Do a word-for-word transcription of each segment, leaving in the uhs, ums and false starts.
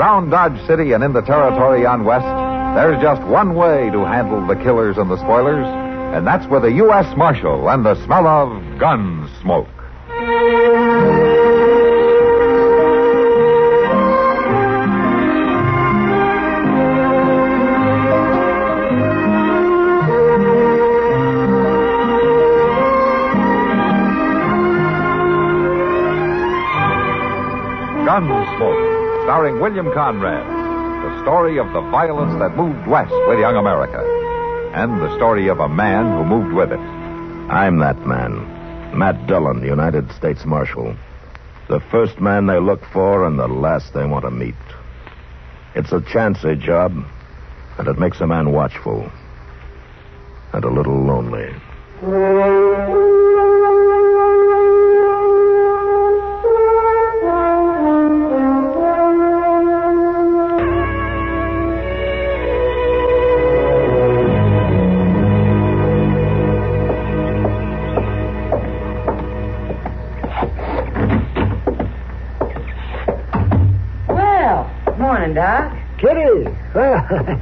Around Dodge City and in the territory on West, there's just one way to handle the killers and the spoilers, and that's with a U S Marshal and the smell of gun smoke. Gunsmoke, starring William Conrad. The story of the violence that moved west with young America. And the story of a man who moved with it. I'm that man. Matt Dillon, United States Marshal. The first man they look for and the last they want to meet. It's a chancy job, and it makes a man watchful. And a little lonely. Doc. Kitty! Well,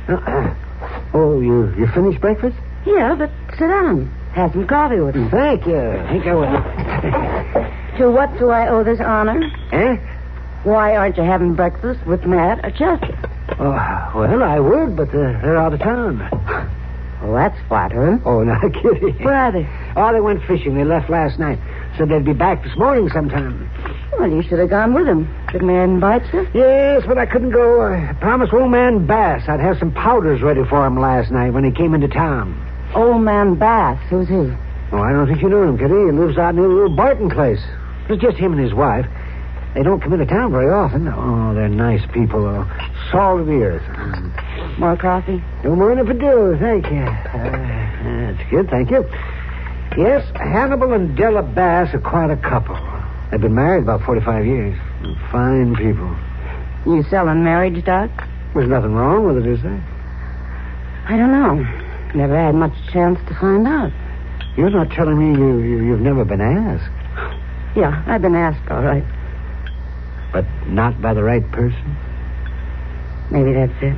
oh, you you finished breakfast? Yeah, but sit down. Have some coffee with me. Thank you. Thank you. Will. To what do I owe this honor? Eh? Why aren't you having breakfast with Matt or Chester? Oh, well, I would, but uh, they're out of town. Well, that's flattering. Oh, no, Kitty. Where are they? Oh, they went fishing. They left last night. Said they'd be back this morning sometime. Well, you should have gone with them. Did man invite you? Yes, but I couldn't go. I promised old man Bass I'd have some powders ready for him last night when he came into town. Old man Bass? Who's he? Oh, I don't think you know him, Kitty. He lives out near the little Barton place. It's just him and his wife. They don't come into town very often. Oh, they're nice people, though. Salt of the earth. More coffee? No more than if it do, thank you. Uh, that's good, thank you. Yes, Hannibal and Della Bass are quite a couple. They've been married about forty-five years. Fine people. You selling marriage, Doc? There's nothing wrong with it, is there? I don't know. Never had much chance to find out. You're not telling me you, you, you've never been asked? Yeah, I've been asked, all right. But not by the right person? Maybe that's it.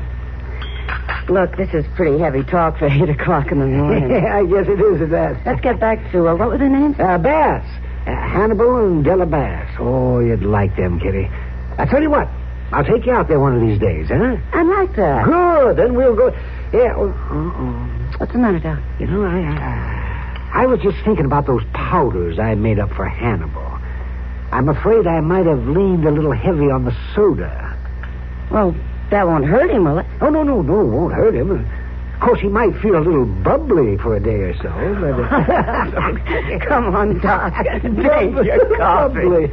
Look, this is pretty heavy talk for eight o'clock in the morning. Yeah, I guess it is at that. Let's get back to, uh, what were their names? Uh, Bass. Uh, Hannibal and Della Bass. Oh, you'd like them, Kitty. I tell you what, I'll take you out there one of these days, huh? I'd like that. Good, then we'll go... Yeah, oh, uh-uh. What's the matter, Doc? You know, I, I, I was just thinking about those powders I made up for Hannibal. I'm afraid I might have leaned a little heavy on the soda. Well, that won't hurt him, will it? Oh, no, no, no, it won't hurt him. Of course, he might feel a little bubbly for a day or so, but... Come on, Doc. Drink your coffee.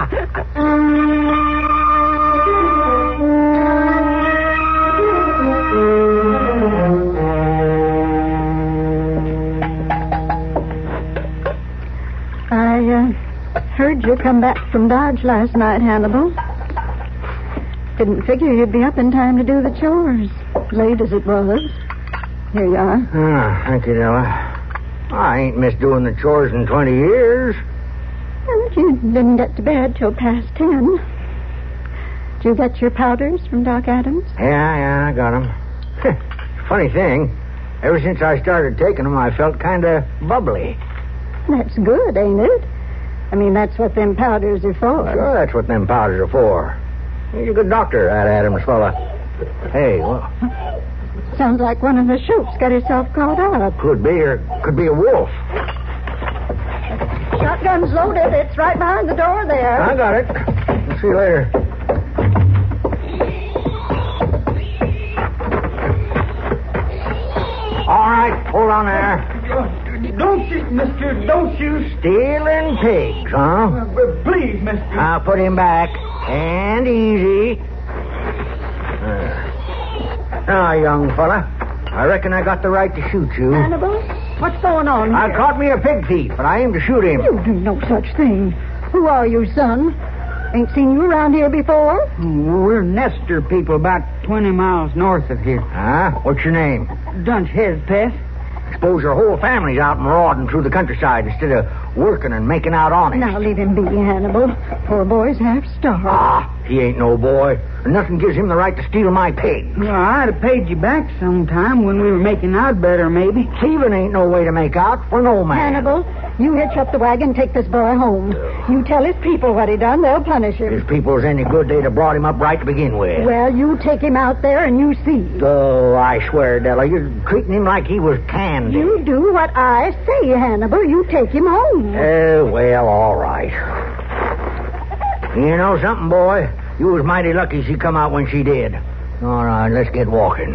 I uh, heard you come back from Dodge last night, Hannibal. Didn't figure you'd be up in time to do the chores, late as it was. Here you are. Ah, thank you, Della. I ain't missed doing the chores in twenty years. Well, you didn't get to bed till past ten. Did you get your powders from Doc Adams? Yeah, yeah, I got them. Funny thing, ever since I started taking them, I felt kind of bubbly. That's good, ain't it? I mean, that's what them powders are for. Sure, that's what them powders are for. He's a good doctor, that Adams fella. Hey, well... Sounds like one of the Shoops got herself caught up. Could be, or could be a wolf. Shotgun's loaded. It's right behind the door there. I got it. We'll see you later. All right, hold on there. Don't you, mister, don't you... Stealing pigs, huh? Uh, please, mister. I'll put him back. And easy. Now, young fella, I reckon I got the right to shoot you. Hannibal, what's going on here? I caught me a pig thief, but I aim to shoot him. You do no such thing. Who are you, son? Ain't seen you around here before. We're Nestor people about twenty miles north of here. Ah, what's your name? Dunch Hezpeth. Suppose your whole family's out marauding through the countryside instead of working and making out on it. Now leave him be, Hannibal. Poor boy's half starved. Ah, he ain't no boy. Nothing gives him the right to steal my pig. Well, I'd have paid you back sometime when we were making out better, maybe. Thieving ain't no way to make out for no man. Hannibal, you hitch up the wagon, take this boy home. You tell his people what he done, they'll punish him. If people's any good, they'd have brought him up right to begin with. Well, you take him out there and you see. Oh, I swear, Della, you're treating him like he was candy. You do what I say, Hannibal. You take him home. Oh, well, all right. You know something, boy? You was mighty lucky she come out when she did. All right, let's get walking.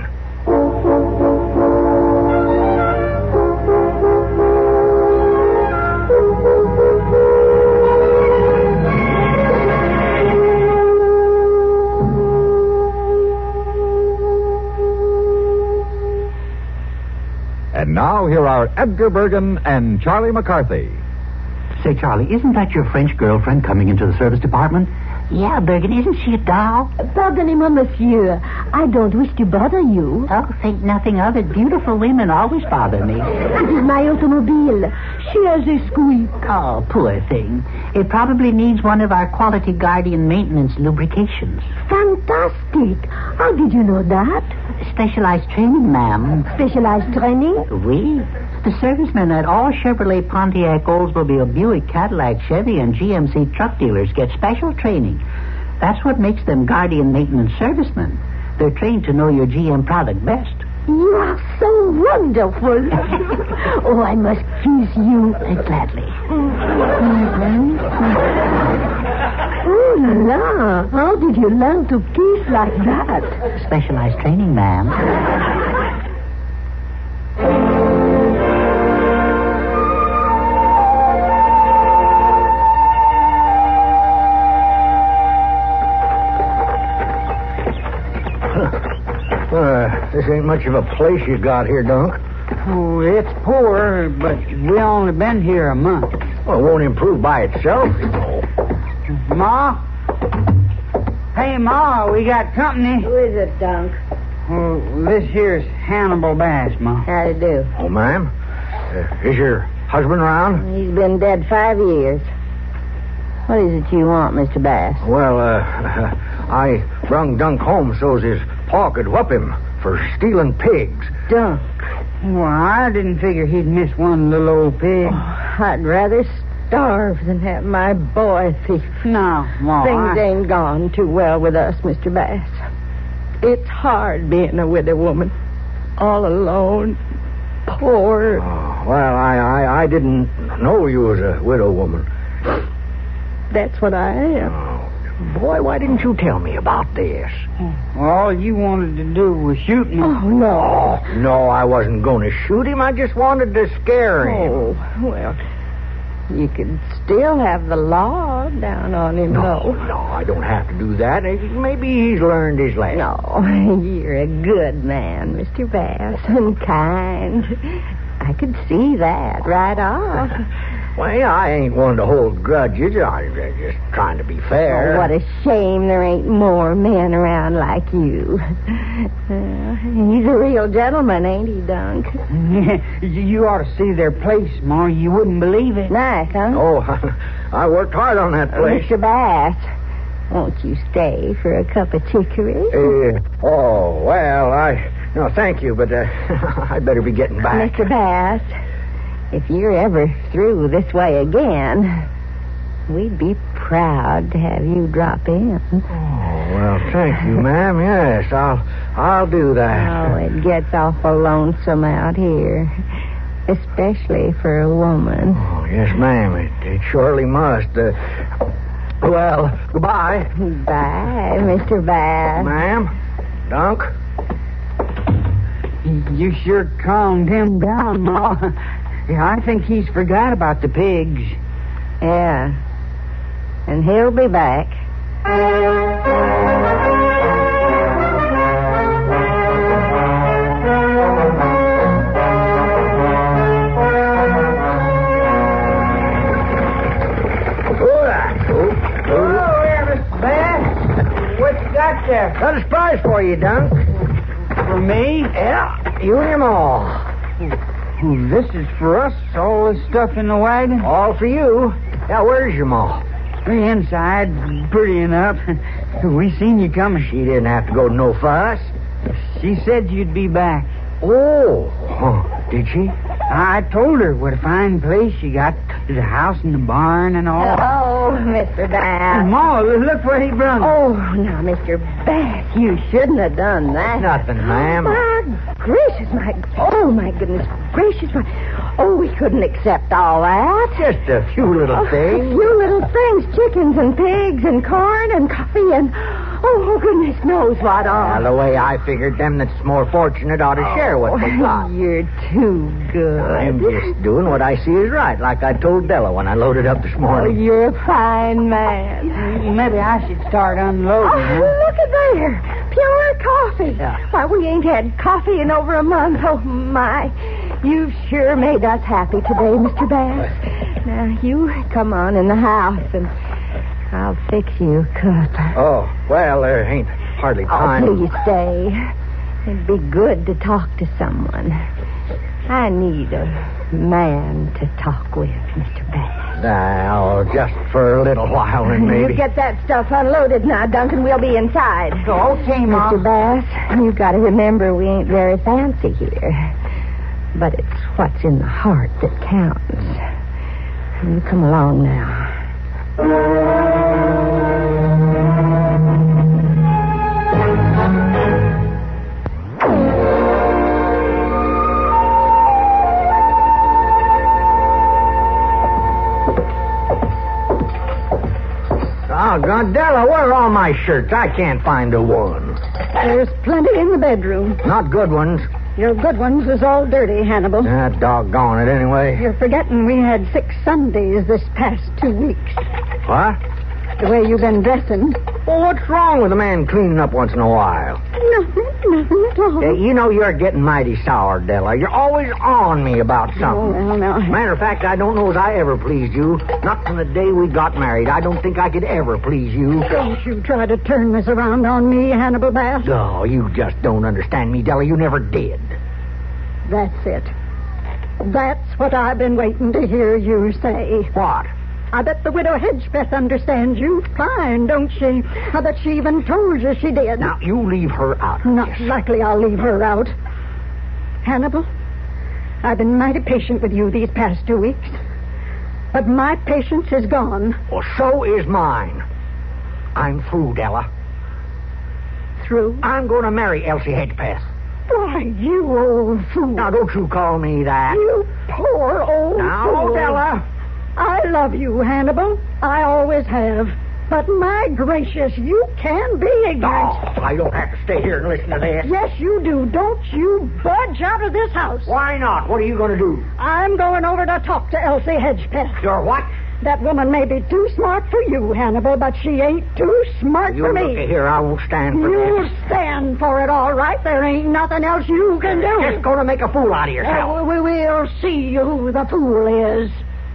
And now here are Edgar Bergen and Charlie McCarthy. Say, Charlie, isn't that your French girlfriend coming into the service department? Yeah, Bergen, isn't she a doll? Pardonnez-moi, monsieur. I don't wish to bother you. Oh, think nothing of it. Beautiful women always bother me. It is my automobile. She has a squeak. Oh, poor thing. It probably needs one of our Quality Guardian maintenance lubrications. Fantastic. How did you know that? Specialized training, ma'am. Specialized training? Oui. The servicemen at all Chevrolet, Pontiac, Oldsmobile, Buick, Cadillac, Chevy, and G M C truck dealers get special training. That's what makes them Guardian maintenance servicemen. They're trained to know your G M product best. You are so wonderful. Oh, I must kiss you. Uh, gladly. Mm-hmm. Oh, la. How did you learn to kiss like that? Specialized training, ma'am. Uh, this ain't much of a place you got here, Dunk. Oh, it's poor, but we only been here a month. Well, it won't improve by itself, you know. Ma? Hey, Ma, we got company. Who is it, Dunk? Oh, this here's Hannibal Bass, Ma. How do you do? Oh, ma'am? Uh, is your husband around? He's been dead five years. What is it you want, Mister Bass? Well, uh, I brung Dunk home so's his pa could whoop him for stealing pigs. Dunk? Well, I didn't figure he'd miss one little old pig. Oh, I'd rather starve than have my boy thief. No, Ma. Things I... ain't gone too well with us, Mister Bass. It's hard being a widow woman. All alone. Poor. Oh, well, I, I, I didn't know you was a widow woman. That's what I am. Oh, boy, why didn't you tell me about this? All you wanted to do was shoot me. Oh, no. Oh, no, I wasn't going to shoot him. I just wanted to scare him. Oh, well, you could still have the law down on him, No, though. no, I don't have to do that. Maybe he's learned his lesson. No, you're a good man, Mister Bass, and kind. I could see that right off. Well, I ain't one to hold grudges. I'm just trying to be fair. Oh, what a shame there ain't more men around like you. Uh, he's a real gentleman, ain't he, Dunk? You ought to see their place, Ma. You wouldn't believe it. Nice, huh? Oh, I worked hard on that Uh, place. Mister Bass, won't you stay for a cup of chicory? Uh, oh, well, I... No, thank you, but uh, I'd better be getting back. Mister Bass, if you're ever through this way again, we'd be proud to have you drop in. Oh, well, thank you, ma'am. Yes, I'll I'll do that. Oh, it gets awful lonesome out here, especially for a woman. Oh, yes, ma'am. It, it surely must. Uh, well, goodbye. Bye, Mister Bass. Ma'am? Dunk? You sure calmed him down, Ma. Yeah, I think he's forgot about the pigs. Yeah. And he'll be back. Hello there, Mister Bass. What you got there? Got a surprise for you, Dunk. For me? Yeah, you and your ma. This is for us, all this stuff in the wagon? All for you. Now, where's your ma? We're inside, pretty enough. We seen you coming. She didn't have to go to no fuss. She said you'd be back. Oh, huh. Did she? I told her what a fine place you got. There's a house and a barn and all. Oh, Mister Bass. Ma, look where he brung us. Oh, now, Mister Bass, you shouldn't have done that. Nothing, ma'am. My gracious, my... Oh, my goodness gracious, my... Oh, we couldn't accept all that. Just a few little Oh, things. A few little things. Chickens and pigs and corn and coffee and... Oh, goodness knows what all. Well, the way I figured, them that's more fortunate ought to share what they got. You're too good. I'm just doing what I see is right, like I told Della when I loaded up this Oh, morning. you're a fine man. Maybe I should start unloading. Oh, huh? look at there. Pure coffee. Yeah. Why, we ain't had coffee in over a month. Oh, my. You've sure made us happy today, Mister Bass. Now, you come on in the house, and I'll fix you a cup. Oh, well, there ain't hardly time. Oh, please stay. It'd be good to talk to someone. I need a man to talk with, Mister Bass. Now, just for a little while, and maybe. You get that stuff unloaded now, Duncan. We'll be inside. Okay, Ma. Mister Bass, you've got to remember we ain't very fancy here. But it's what's in the heart that counts. You come along now. Oh, Gondella, where are all my shirts? I can't find a one. There's plenty in the bedroom. Not good ones. Your good ones is all dirty, Hannibal. Ah, doggone it, anyway. You're forgetting we had six Sundays this past two weeks. What? The way you've been dressing. Well, what's wrong with a man cleaning up once in a while? Nothing, nothing at all. Uh, you know you're getting mighty sour, Della. You're always on me about Oh, something. well, now. Matter of fact, I don't know as I ever pleased you. Not from the day we got married. I don't think I could ever please you. Don't you try to turn this around on me, Hannibal Bass. Oh, you just don't understand me, Della. You never did. That's it. That's what I've been waiting to hear you say. What? I bet the widow Hedgepeth understands you fine, don't she? I bet she even told you she did. Now, you leave her out of Not this. likely I'll leave her out. Hannibal, I've been mighty patient with you these past two weeks. But my patience is gone. Well, so is mine. I'm through, Della. Through? I'm going to marry Elsie Hedgepeth. Why, you old fool. Now, don't you call me that. You poor old Now, fool. Della. I love you, Hannibal. I always have. But my gracious, you can be ignorant. Oh, I don't have to stay here and listen to this. Yes, you do. Don't you budge out of this house. Why not? What are you going to do? I'm going over to talk to Elsie Hedgepeth. You're what? That woman may be too smart for you, Hannibal, but she ain't too smart You for look me. here. I won't stand for You'll this. stand for it, all right. There ain't nothing else you can do. Just going to make a fool out of yourself. Oh, we will see who the fool is.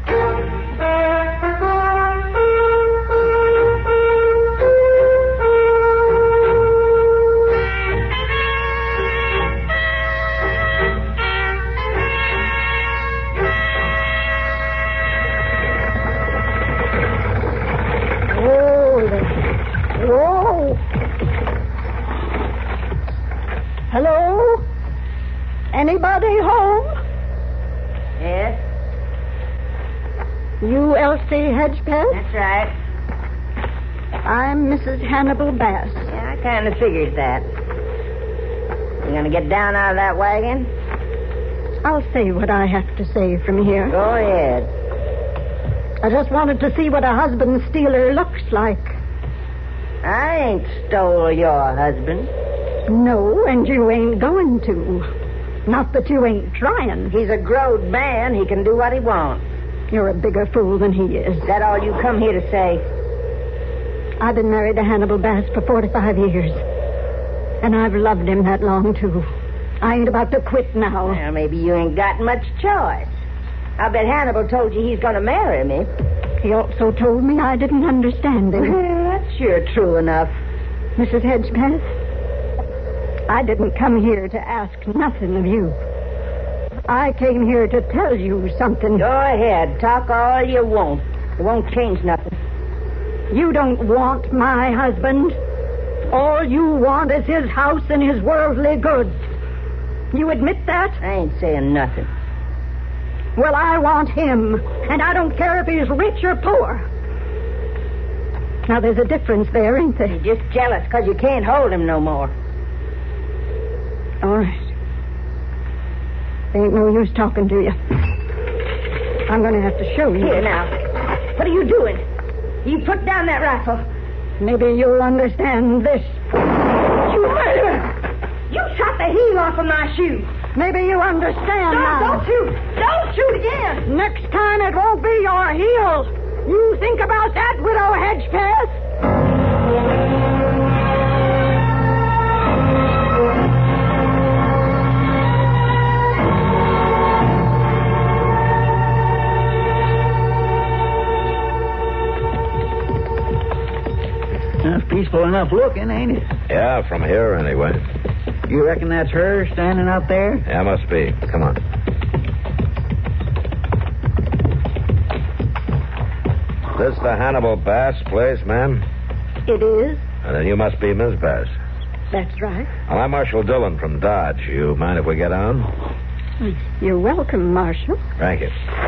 Whoa. Hello? Anybody home? Yes, You Elsie Hedgepeth? that's right. I'm Missus Hannibal Bass. Yeah, I kind of figured that. You gonna get down out of that wagon? I'll say what I have to say from here. Go ahead. I just wanted to see what a husband stealer looks like. I ain't stole your husband. No, and you ain't going to. Not that you ain't trying. He's a grown man. He can do what he wants. You're a bigger fool than he is. Is that all you come here to say? I've been married to Hannibal Bass for forty-five years. And I've loved him that long, too. I ain't about to quit now. Well, maybe you ain't got much choice. I bet Hannibal told you he's going to marry me. He also told me I didn't understand him. Well, that's sure true enough. Missus Hedgepeth, I didn't come here to ask nothing of you. I came here to tell you something. Go ahead. Talk all you want. It won't change nothing. You don't want my husband. All you want is his house and his worldly goods. You admit that? I ain't saying nothing. Well, I want him, and I don't care if he's rich or poor. Now, there's a difference there, ain't there? You're just jealous because you can't hold him no more. All right. There ain't no use talking to you. I'm going to have to show you. Here, now. What are you doing? You put down that rifle. Maybe you'll understand this. You murderer! You shot the heel off of my shoe. Maybe you understand no, now. Don't shoot. Don't shoot again. Next time it won't be your heel. You think about that, Widow Hedgepeth? That's peaceful enough looking, ain't it? Yeah, from here anyway. You reckon that's her standing out there? Yeah, must be. Come on. This the Hannibal Bass place, ma'am? It is. And then you must be Miss Bass. That's right. Well, I'm Marshal Dillon from Dodge. You mind if we get on? You're welcome, Marshal. Thank you.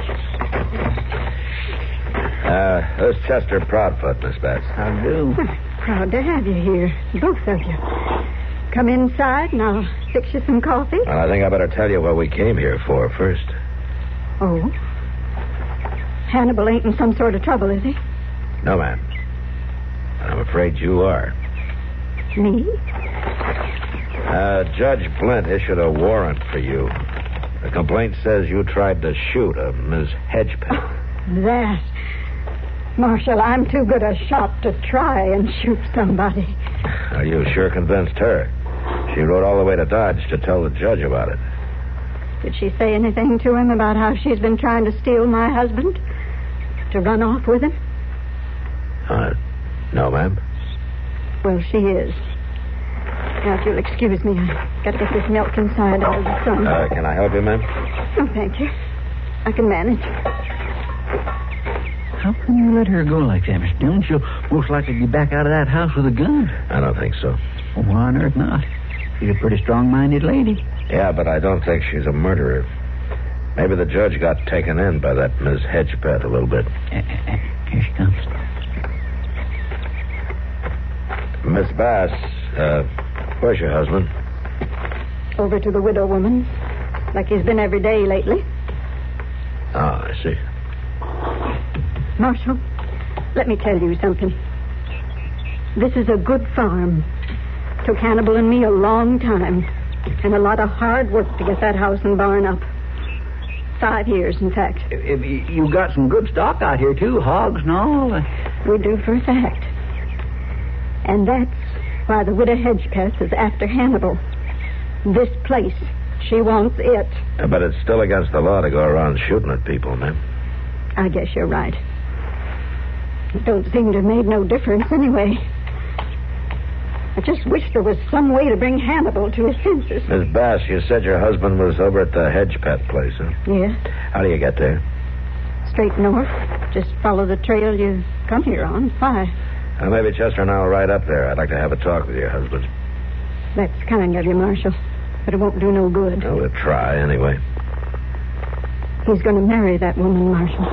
Uh, this is Chester Proudfoot, Miss Bass. How do? Proud to have you here, both of you. Come inside and I'll fix you some coffee. Well, I think I better tell you what we came here for first. Oh? Hannibal ain't in some sort of trouble, is he? No, ma'am. I'm afraid you are. Me? Uh, Judge Blint issued a warrant for you. The complaint says you tried to shoot a Miss Hedgepeth. That. Marshal, I'm too good a shot to try and shoot somebody. Are you sure convinced her? She rode all the way to Dodge to tell the judge about it. Did she say anything to him about how she's been trying to steal my husband? To run off with him? Uh, no, ma'am. Well, she is. Now, if you'll excuse me, I've got to get this milk inside out of the sun. Uh, can I help you, ma'am? Oh, thank you. I can manage. How can you let her go like that, Mister Dillon? She'll most likely be back out of that house with a gun. I don't think so. Well, why on earth not? She's a pretty strong-minded lady. Yeah, but I don't think she's a murderer. Maybe the judge got taken in by that Miss Hedgepeth a little bit. Uh, uh, here she comes. Miss Bass, uh, where's your husband? Over to the widow woman, like he's been every day lately. Ah, I see. Marshal, let me tell you something. This is a good farm. Took Hannibal and me a long time, and a lot of hard work to get that house and barn up. Five years, in fact. If, if you got some good stock out here, too, hogs and all. We do for a fact. And that's why the widow Hedgepeth is after Hannibal. This place. She wants it. Yeah, but it's still against the law to go around shooting at people, ma'am. I guess you're right. It don't seem to have made no difference anyway. I just wish there was some way to bring Hannibal to his senses. Miss Bass, you said your husband was over at the Hedgepeth place, huh? Yeah. How do you get there? Straight north. Just follow the trail you come here on. Why? Uh, maybe Chester and I will ride up there. I'd like to have a talk with your husband. That's kind of you, Marshal. But it won't do no good. Well, we'll try anyway. He's going to marry that woman, Marshal.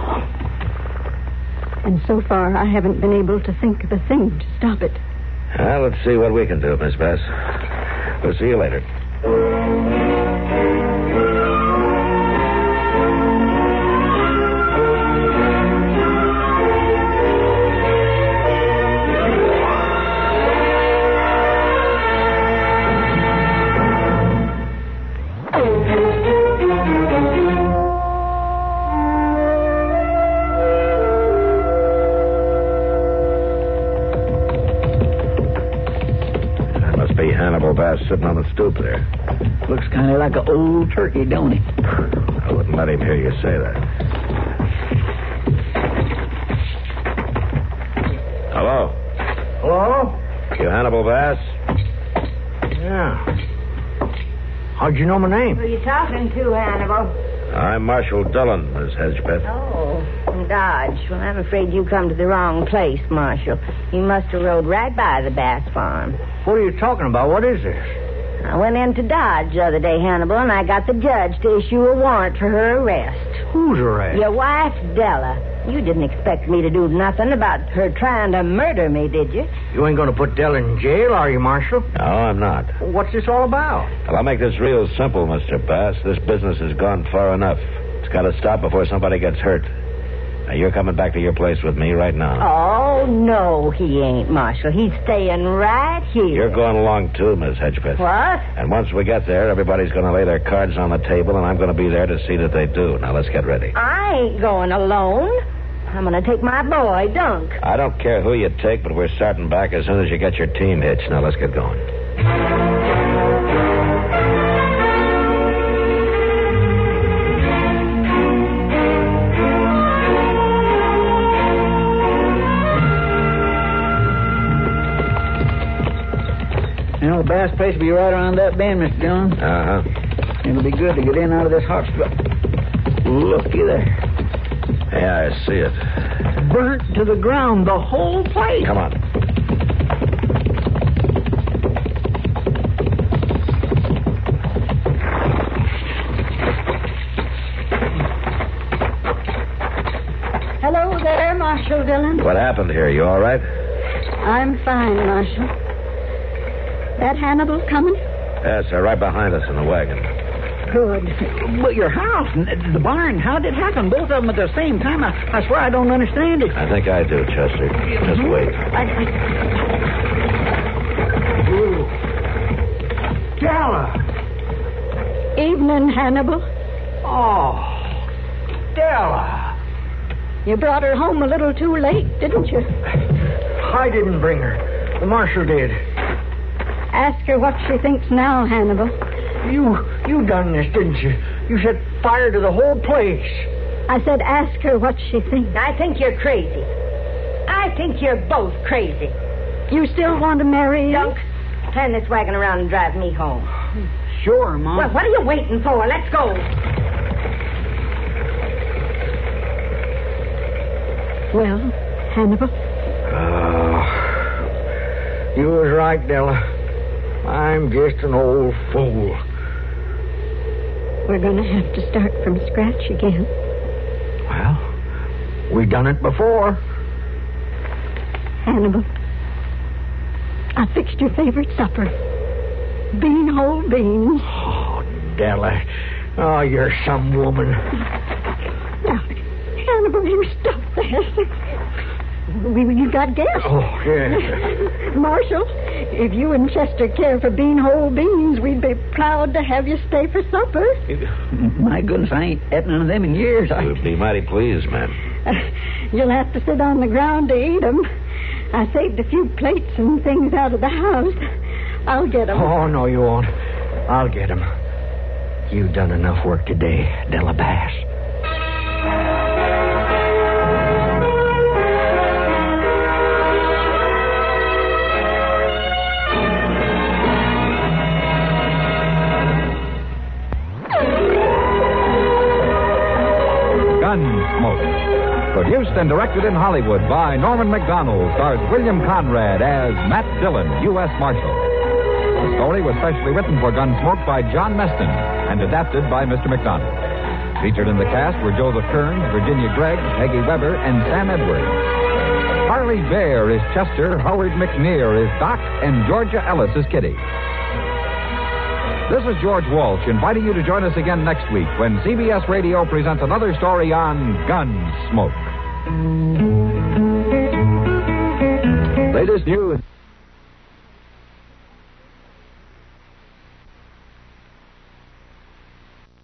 And so far, I haven't been able to think of a thing to stop it. Well, let's see what we can do, Miss Bass. We'll see you later. Hannibal Bass sitting on the stoop there. Looks kind of like an old turkey, don't he? I wouldn't let him hear you say that. Hello? Hello? You Hannibal Bass? Yeah. How'd you know my name? Who are you talking to, Hannibal? I'm Marshal Dillon, Miss Hedgepeth. Oh, Dodge. Well, I'm afraid you come to the wrong place, Marshal. You must have rode right by the Bass farm. What are you talking about? What is this? I went into Dodge the other day, Hannibal, and I got the judge to issue a warrant for her arrest. Who's arrest? Your wife, Della. You didn't expect me to do nothing about her trying to murder me, did you? You ain't going to put Della in jail, are you, Marshal? No, I'm not. What's this all about? Well, I'll make this real simple, Mister Bass. This business has gone far enough. It's got to stop before somebody gets hurt. Now, you're coming back to your place with me right now. Oh, no, he ain't, Marshal. He's staying right here. You're going along, too, Miss Hedgepeth. What? And once we get there, everybody's going to lay their cards on the table, and I'm going to be there to see that they do. Now, let's get ready. I ain't going alone. I'm going to take my boy, Dunk. I don't care who you take, but we're starting back as soon as you get your team hitched. Now, let's get going. You know, the Bass place will be right around that bend, Mister Dillon. Uh-huh. It'll be good to get in out of this hot spot. Looky there. Yeah, I see it. Burnt to the ground, the whole place. Come on. Hello there, Marshal Dillon. What happened here? You all right? I'm fine, Marshal. That Hannibal coming? Yes, they're right behind us in the wagon. Good. But your house and the barn, how did it happen? Both of them at the same time? I, I swear I don't understand it. I think I do, Chester. Just wait. I, I... Della! Evening, Hannibal. Oh, Della. You brought her home a little too late, didn't you? I didn't bring her. The marshal did. Ask her what she thinks now, Hannibal. You you done this, didn't you? You set fire to the whole place. I said ask her what she thinks. I think you're crazy. I think you're both crazy. You still want to marry her? Dunk, turn this wagon around and drive me home. Sure, Mom. Well, what are you waiting for? Let's go. Well, Hannibal? Oh, you was right, Della. I'm just an old fool. We're going to have to start from scratch again. Well, we done it before. Hannibal, I fixed your favorite supper. Bean whole beans. Oh, Della. Oh, you're some woman. Now, Hannibal, you stop that. We, you got guests. Oh, yeah. Marshal, if you and Chester care for bean whole beans, we'd be proud to have you stay for supper. My goodness, I ain't had none of them in years. I... We'd be mighty pleased, ma'am. Uh, you'll have to sit on the ground to eat 'em. I saved a few plates and things out of the house. I'll get 'em. Oh, no, you won't. I'll get 'em. You've done enough work today, Della Bass. Gunsmoke. Produced and directed in Hollywood by Norman Macdonald, stars William Conrad as Matt Dillon, U S Marshal. The story was specially written for Gunsmoke by John Meston and adapted by Mister Macdonald. Featured in the cast were Joseph Kearns, Virginia Gregg, Peggy Weber, and Sam Edwards. Harley Bear is Chester, Howard McNear is Doc, and Georgia Ellis is Kitty. This is George Walsh inviting you to join us again next week when C B S Radio presents another story on Gunsmoke. Latest news.